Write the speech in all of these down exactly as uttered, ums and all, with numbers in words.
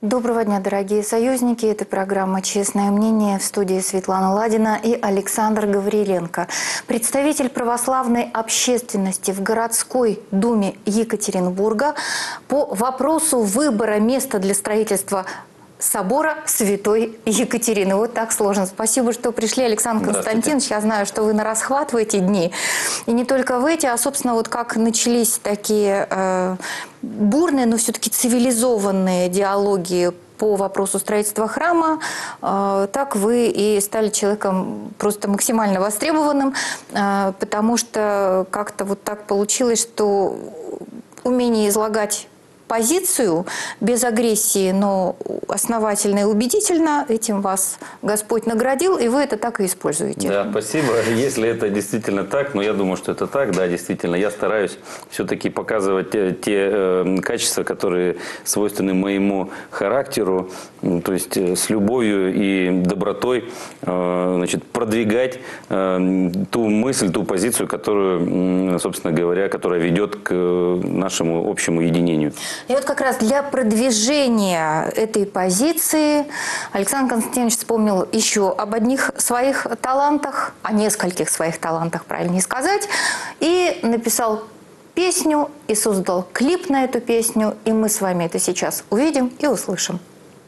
Доброго дня, дорогие союзники. Это программа «Честное мнение», в студии Светлана Ладина и Александр Гавриленко. Представитель православной общественности в городской думе Екатеринбурга по вопросу выбора места для строительства собора Святой Екатерины. Вот так сложно. Спасибо, что пришли, Александр Константинович. Я знаю, что вы на расхват в эти дни. И не только в эти, а, собственно, вот как начались такие э, бурные, но все-таки цивилизованные диалоги по вопросу строительства храма, э, так вы и стали человеком просто максимально востребованным, э, потому что как-то вот так получилось, что умение излагать позицию без агрессии, но основательно и убедительно, этим вас Господь наградил, и вы это так и используете. Да, спасибо. Если это действительно так, но я думаю, что это так, да, действительно, я стараюсь все-таки показывать те, те э, качества, которые свойственны моему характеру, то есть с любовью и добротой, э, значит, продвигать э, ту мысль, ту позицию, которую, собственно говоря, которая ведет к нашему общему единению. И вот как раз для продвижения этой позиции Александр Константинович вспомнил еще об одних своих талантах, о нескольких своих талантах, правильнее сказать, и написал песню и создал клип на эту песню, и мы с вами это сейчас увидим и услышим.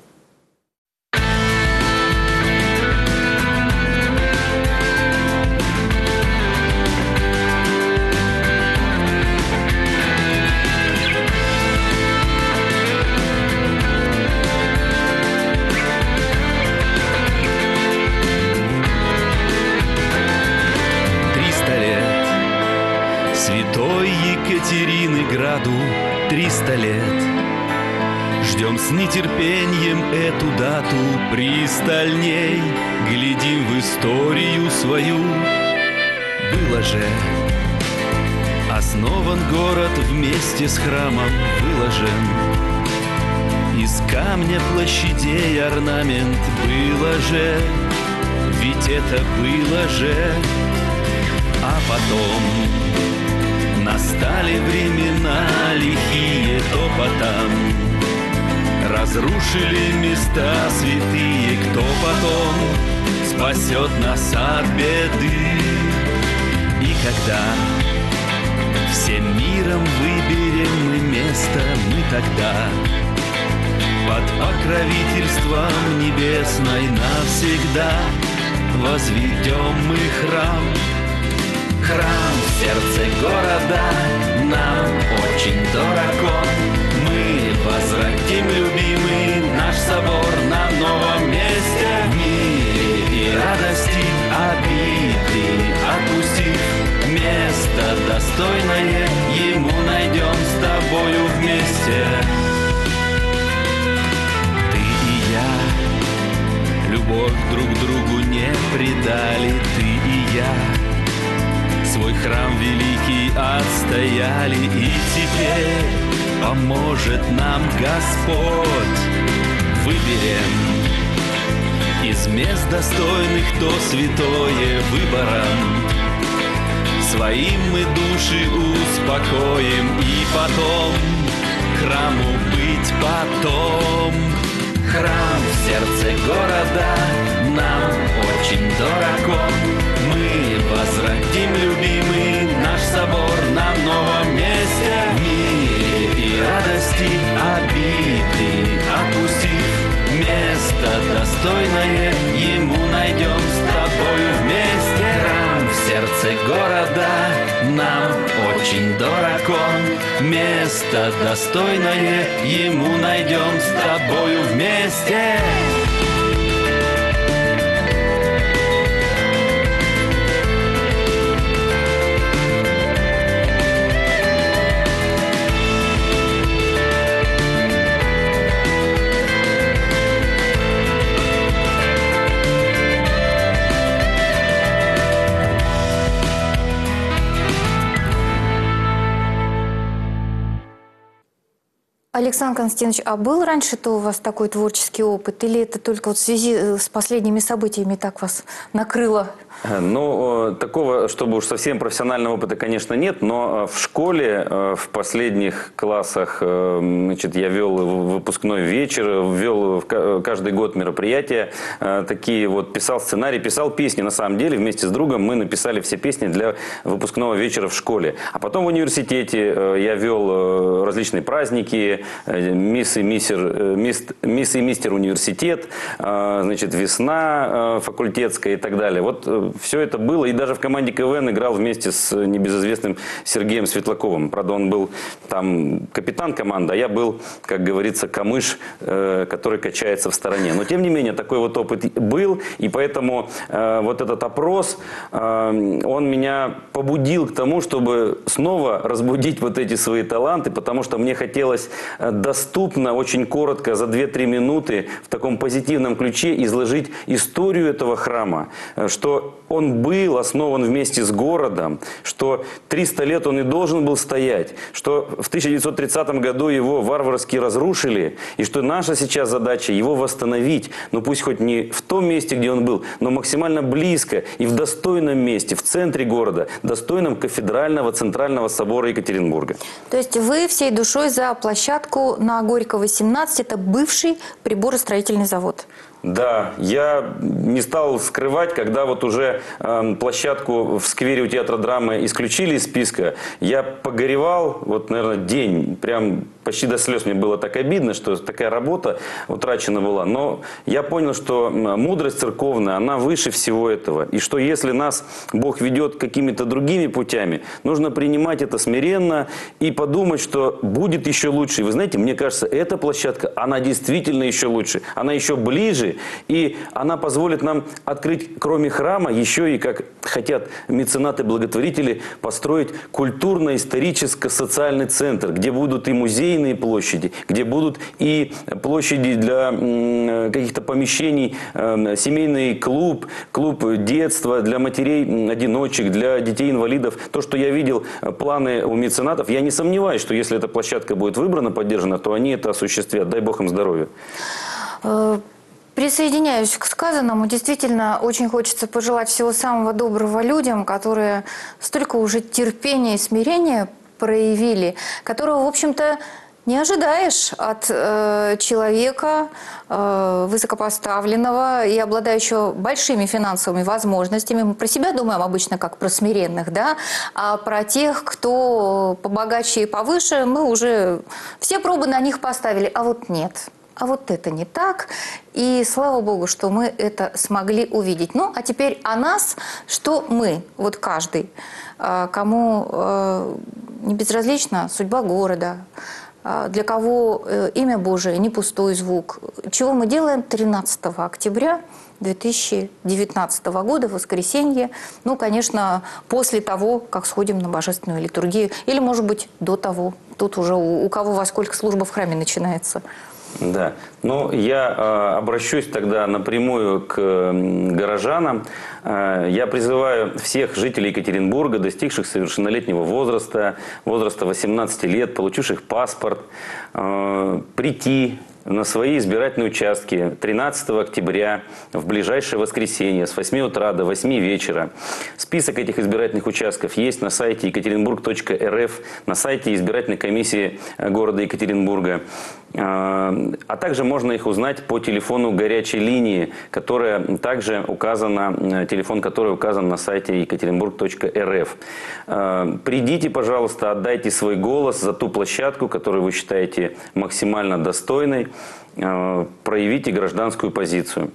Святой Екатерины граду триста лет. Ждем с нетерпением эту дату пристальней, глядим в историю свою. Было же основан город вместе с храмом выложен. Из камня площадей орнамент было же, ведь это было же. А потом настали времена лихие топотом, разрушили места святые, кто потом спасет нас от беды. И когда всем миром выберем мы место, мы тогда под покровительством небесной навсегда возведем мы храм. Храм в сердце города нам очень дорог он. Мы возвратим, любимый, наш собор на новом месте. В мире и радости обиды отпустив, место достойное ему найдем с тобою вместе. Ты и я любовь друг другу не предали, ты и я свой храм великий отстояли, и теперь поможет нам Господь. Выберем из мест достойных то святое выбором, своим мы души успокоим, и потом храму быть потом. Храм в сердце города нам очень дорог он. Мы возвратим, любимый, наш собор на новом месте. В мире и радости обиды отпустив, место достойное ему найдем с тобою вместе. Храм в сердце города нам очень дорог он. Место достойное ему найдем с тобою вместе. Александр Константинович, а был раньше-то у вас такой творческий опыт? Или это только вот в связи с последними событиями так вас накрыло? Ну, такого, чтобы уж совсем профессионального опыта, конечно, нет, но в школе в последних классах, значит, я вел выпускной вечер, вел каждый год мероприятия, такие вот, писал сценарий, писал песни. На самом деле, вместе с другом мы написали все песни для выпускного вечера в школе. А потом в университете я вел различные праздники, мисс и мистер, мисс, мисс и мистер университет, значит, весна факультетская и так далее. Вот все это было, и даже в команде КВН играл вместе с небезызвестным Сергеем Светлаковым. Правда, он был там капитан команды, а я был, как говорится, камыш, э, который качается в стороне. Но, тем не менее, такой вот опыт был, и поэтому э, вот этот опрос, э, он меня побудил к тому, чтобы снова разбудить вот эти свои таланты, потому что мне хотелось доступно, очень коротко, за две-три минуты, в таком позитивном ключе изложить историю этого храма, что он был основан вместе с городом, что триста лет он и должен был стоять, что в тысяча девятьсот тридцатом году его варварски разрушили, и что наша сейчас задача его восстановить, ну пусть хоть не в том месте, где он был, но максимально близко и в достойном месте, в центре города, достойном кафедрального центрального собора Екатеринбурга. То есть вы всей душой за площадку на Горького, семнадцать, это бывший приборостроительный завод? Да, я не стал скрывать, когда вот уже э, площадку в сквере у театра драмы исключили из списка, я погоревал, вот, наверное, день, прям почти до слез. Мне было так обидно, что такая работа утрачена была. Но я понял, что мудрость церковная, она выше всего этого. И что если нас Бог ведет какими-то другими путями, нужно принимать это смиренно и подумать, что будет еще лучше. И вы знаете, мне кажется, эта площадка, она действительно еще лучше. Она еще ближе. И она позволит нам открыть, кроме храма, еще и, как хотят меценаты-благотворители, построить культурно-историческо-социальный центр, где будут и музейные площади, где будут и площади для каких-то помещений, семейный клуб, клуб детства для матерей-одиночек, для детей-инвалидов. То, что я видел, планы у меценатов, я не сомневаюсь, что если эта площадка будет выбрана, поддержана, то они это осуществят. Дай Бог им здоровья. Присоединяюсь к сказанному. Действительно, очень хочется пожелать всего самого доброго людям, которые столько уже терпения и смирения проявили, которого, в общем-то, не ожидаешь от э, человека э, высокопоставленного и обладающего большими финансовыми возможностями. Мы про себя думаем обычно как про смиренных, да? А про тех, кто побогаче и повыше, мы уже все пробы на них поставили, а вот нет. А вот это не так. И слава Богу, что мы это смогли увидеть. Ну, а теперь о нас, что мы, вот каждый, кому не безразлична судьба города, для кого имя Божие не пустой звук. Чего мы делаем тринадцатого октября две тысячи девятнадцатого года, воскресенье. Ну, конечно, после того, как сходим на божественную литургию. Или, может быть, до того. Тут уже у, у кого во сколько служба в храме начинается. Да, но я э, обращусь тогда напрямую к э, горожанам. Э, я призываю всех жителей Екатеринбурга, достигших совершеннолетнего возраста, возраста восемнадцати лет, получивших паспорт, э, прийти на свои избирательные участки тринадцатого октября в ближайшее воскресенье с восьми утра до восьми вечера. Список этих избирательных участков есть на сайте екатеринбург точка эр эф, на сайте избирательной комиссии города Екатеринбурга. А также можно их узнать по телефону горячей линии, которая также указана, телефон который указан на сайте екатеринбург точка эр эф. Придите, пожалуйста, отдайте свой голос за ту площадку, которую вы считаете максимально достойной. Проявите гражданскую позицию.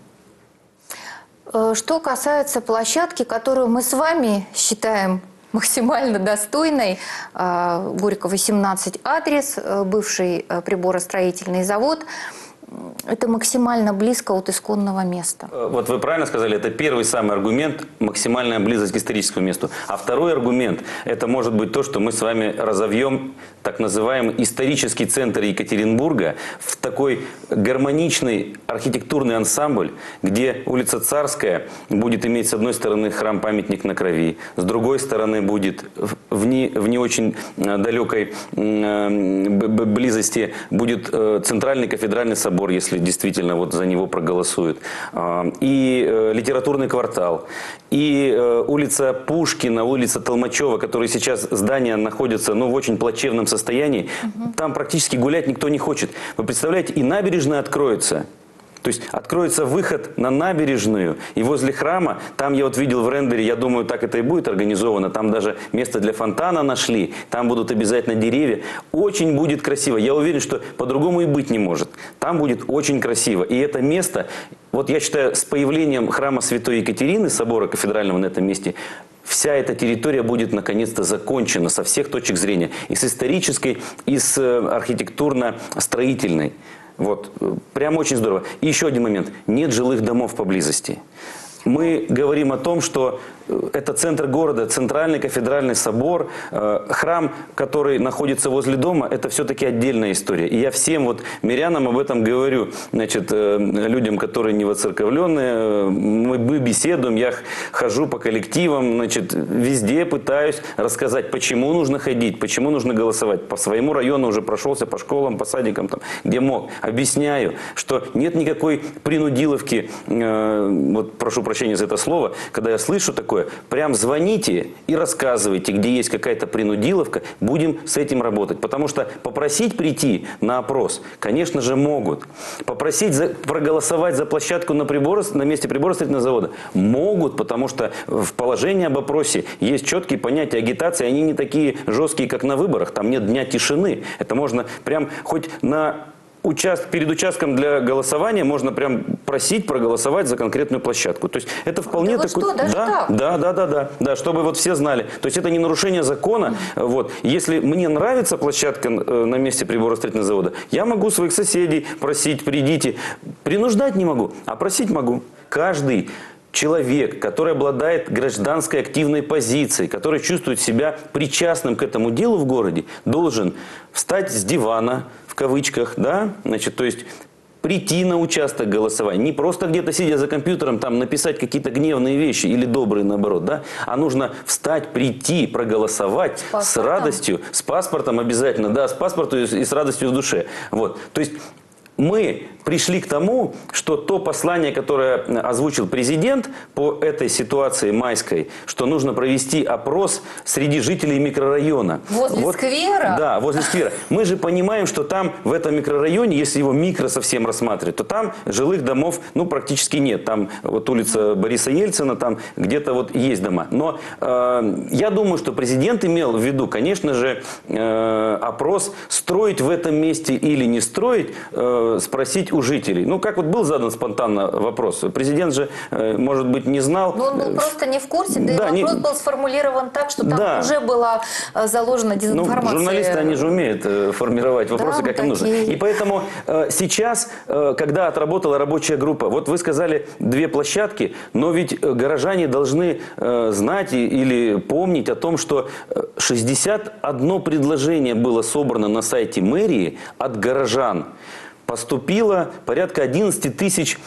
Что касается площадки, которую мы с вами считаем максимально достойной, Горького, семнадцать, адрес, бывший приборостроительный завод. это максимально близко от исконного места. Вот вы правильно сказали, это первый самый аргумент – максимальная близость к историческому месту. А второй аргумент – это может быть то, что мы с вами разовьем так называемый исторический центр Екатеринбурга в такой гармоничный архитектурный ансамбль, где улица Царская будет иметь с одной стороны храм-памятник на Крови, с другой стороны будет в не, в не очень далекой близости будет Центральный кафедральный собор, если действительно вот за него проголосуют, и литературный квартал, и улица Пушкина, улица Толмачева, которые сейчас здания находятся ну, в очень плачевном состоянии, угу. Там практически гулять никто не хочет. Вы представляете, и набережная откроется. То есть откроется выход на набережную, и возле храма, там я вот видел в рендере, я думаю, так это и будет организовано, там даже место для фонтана нашли, там будут обязательно деревья. Очень будет красиво. Я уверен, что по-другому и быть не может. Там будет очень красиво. И это место, вот я считаю, с появлением храма Святой Екатерины, собора кафедрального на этом месте, вся эта территория будет наконец-то закончена со всех точек зрения. И с исторической, и с архитектурно-строительной. Вот, прям очень здорово. И еще один момент. Нет жилых домов поблизости. Мы говорим о том, что это центр города, центральный кафедральный собор, храм, который находится возле дома, это все-таки отдельная история. И я всем вот мирянам об этом говорю, значит, людям, которые не воцерковленные, мы, мы беседуем, я хожу по коллективам, значит, везде пытаюсь рассказать, почему нужно ходить, почему нужно голосовать. По своему району уже прошелся, по школам, по садикам, там, где мог. Объясняю, что нет никакой принудиловки, вот прошу прощения за это слово, когда я слышу такое, прям звоните и рассказывайте, где есть какая-то принудиловка, будем с этим работать. Потому что попросить прийти на опрос, конечно же, могут. Попросить за, проголосовать за площадку на, прибор, на месте приборостроительного завода могут, потому что в положении об опросе есть четкие понятия агитации, они не такие жесткие, как на выборах, там нет дня тишины. Это можно прям хоть на... Участ... Перед участком для голосования можно прям просить проголосовать за конкретную площадку. То есть это вполне да такой... Что, даже да, так? да, да, да, да, да, чтобы вот все знали. То есть это не нарушение закона. Mm-hmm. Вот. Если мне нравится площадка на месте приборостроительного завода, я могу своих соседей просить, придите. Принуждать не могу, а просить могу. Каждый человек, который обладает гражданской активной позицией, который чувствует себя причастным к этому делу в городе, должен встать с дивана, в кавычках, да, значит, то есть прийти на участок голосования, не просто где-то сидя за компьютером там написать какие-то гневные вещи или добрые наоборот, да, а нужно встать, прийти, проголосовать с, с радостью, с паспортом обязательно, да, с паспортом и с радостью в душе, вот, то есть мы пришли к тому, что то послание, которое озвучил президент по этой ситуации майской, что нужно провести опрос среди жителей микрорайона. Возле вот, сквера? Да, возле сквера. Мы же понимаем, что там, в этом микрорайоне, если его микро совсем рассматривать, то там жилых домов ну, практически нет. Там вот улица Бориса Ельцина, там где-то вот есть дома. Но э, я думаю, что президент имел в виду, конечно же, э, опрос, строить в этом месте или не строить, э, спросить у жителей. Ну, как вот был задан спонтанно вопрос. Президент же, может быть, не знал. Но он был просто не в курсе, да, да и вопрос не... был сформулирован так, что там да. уже была заложена дезинформация. Ну, журналисты, они же умеют формировать вопросы, да, как им нужно. И поэтому сейчас, когда отработала рабочая группа, вот вы сказали две площадки, но ведь горожане должны знать или помнить о том, что шестьдесят одно предложение было собрано на сайте мэрии от горожан. Поступило порядка одиннадцати тысяч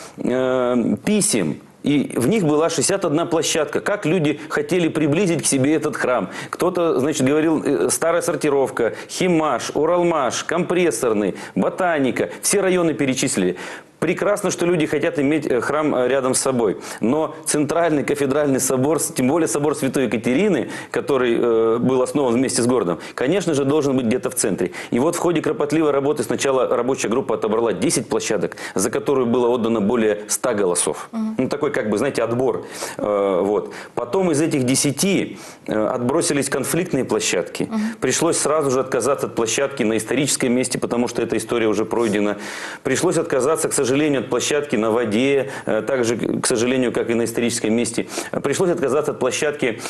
э, писем. И в них была шестьдесят одна площадка. Как люди хотели приблизить к себе этот храм. Кто-то, значит, говорил, старая сортировка, Химмаш, Уралмаш, Компрессорный, Ботаника. Все районы перечислили. Прекрасно, что люди хотят иметь храм рядом с собой. Но центральный кафедральный собор, тем более собор Святой Екатерины, который э, был основан вместе с городом, конечно же, должен быть где-то в центре. И вот в ходе кропотливой работы сначала рабочая группа отобрала десять площадок, за которую было отдано более ста голосов. Угу. Ну, такой, как бы, знаете, отбор. Э, вот. Потом из этих десяти э, отбросились конфликтные площадки. Угу. Пришлось сразу же отказаться от площадки на историческом месте, потому что эта история уже пройдена. Пришлось отказаться, к сожалению, К сожалению, от площадки на воде, также, к сожалению, как и на историческом месте. Пришлось отказаться от площадки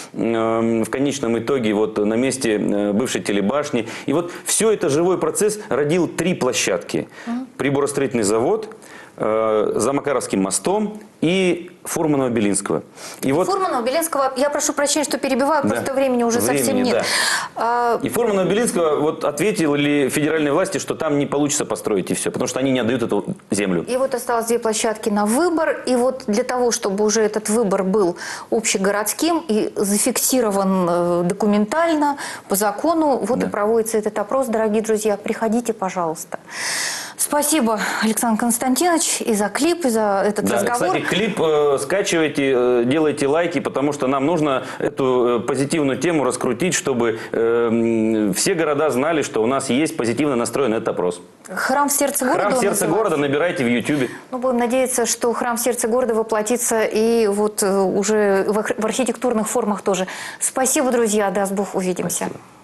в конечном итоге вот на месте бывшей телебашни. И вот все это живой процесс родил три площадки. приборостроительный завод, э, за Макаровским мостом и Фурманова-Белинского. И вот... Фурманова-Белинского, я прошу прощения, что перебиваю, Да. просто времени уже Времени, совсем нет. да. А, И Фурманова-Белинского вот ответили федеральные власти, что там не получится построить и все, потому что они не отдают эту землю. И вот осталось две площадки на выбор. И вот для того, чтобы уже этот выбор был общегородским и зафиксирован э, документально, по закону, вот Да. и проводится этот опрос. Дорогие друзья, приходите, пожалуйста. Спасибо, Александр Константинович, и за клип, и за этот Да, разговор. кстати, клип э, скачивайте, э, делайте лайки, потому что нам нужно эту э, позитивную тему раскрутить, чтобы э, м, все города знали, что у нас есть позитивно настроен этот опрос. Храм в сердце города. Храм в он сердце называется. города набирайте в Ютьюбе. Ну, будем надеяться, что храм в сердце города воплотится и вот э, уже в ар- в архитектурных формах тоже. Спасибо, друзья. Даст Бог, увидимся. Спасибо.